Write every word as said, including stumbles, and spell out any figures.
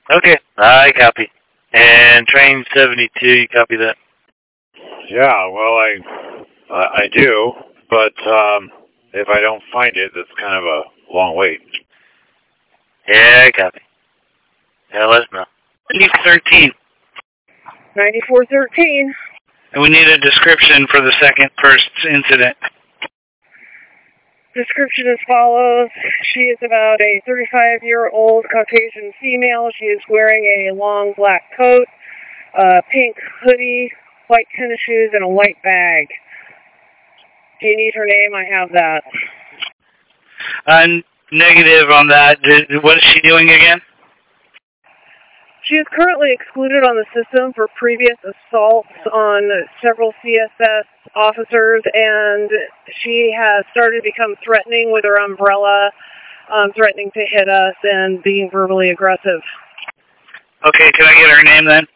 Okay, I copy. And train seventy-two, you copy that? Yeah, well, I uh, I do, but um, if I don't find it, it's kind of a long wait. Yeah, I copy. Yeah, let us know. Leave thirteen. ninety-four thirteen. And we need a description for the second first incident. Description as follows. She is about a thirty-five-year-old Caucasian female. She is wearing a long black coat, a pink hoodie, white tennis shoes, and a white bag. Do you need her name? I have that. Uh, negative on that. What is she doing again? She is currently excluded on the system for previous assaults on several C S S officers, and she has started to become threatening with her umbrella, um, threatening to hit us and being verbally aggressive. Okay, can I get her name then?